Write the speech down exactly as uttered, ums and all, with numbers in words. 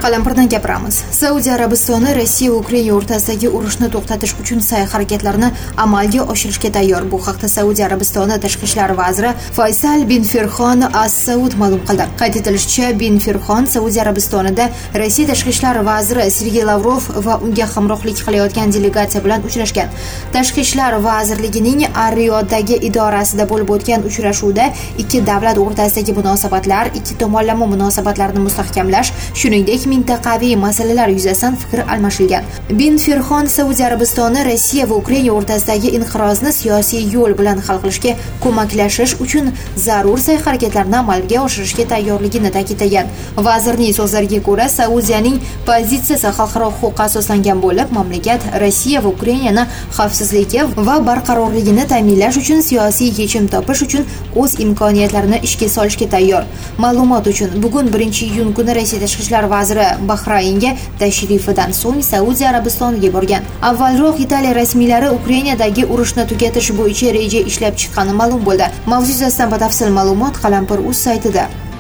Qalampirdan gapiramiz. Saudiya Arabistoni Rossiya va Ukraina o'rtasidagi urushni to'xtatish uchun sa'y-harakatlarni amalga oshirishga tayyor. Bu haqda Saudiya Arabistoni tashqi ishlar vaziri Faysal bin Firxon as-Saud ma'lum qildi. Qayd etilishicha, bin Firxon Saudiya Arabistonida Rossiya tashqi ishlar vaziri Sergey Lavrov va unga hamrohlik qilayotgan delegatsiya bilan uchrashgan. Tashqi ishlar vazirligining Ar-Riyoddagi idorasida bo'lib o'tgan uchrashuvda ikki davlat o'rtasidagi munosabatlar, ikki tomonlama munosabatlarni mustahkamlash, shuningdek mintaqaviy masalalar yuzasidan fikr almashilgan. Bin Firxon Saudiya Arabistoni Rossiya va Ukraina o'rtasidagi inqirozni siyosiy yo'l bilan hal qilishga ko'maklashish uchun zarur sa'y-harakatlarni amalga oshirishga tayyorligini ta'kidlagan. Vazirning so'zlariga ko'ra, Saudiyaning pozitsiyasi xalqaro huquqqa asoslangan bo'lib, mamlakat Rossiya va Ukrainani xavfsizligi va barqarorligini ta'minlash uchun siyosiy yechim topish uchun o'z imkoniyatlarini ishga solishga tayyor. Ma'lumot uchun, bugun birinchi iyun kuni Rossiya tashqi ishlar vaziri Bahraynga tashrifidan so'ng Saudiya Arabistoniga borgan. Avvalroq Italiya rasmiylari Ukrainadagi urushni tugatish bo'yicha reja ishlab chiqqani ma'lum bo'ldi. Mavzu yuzasidan batafsil ma'lumot Qalampir.uz saytida.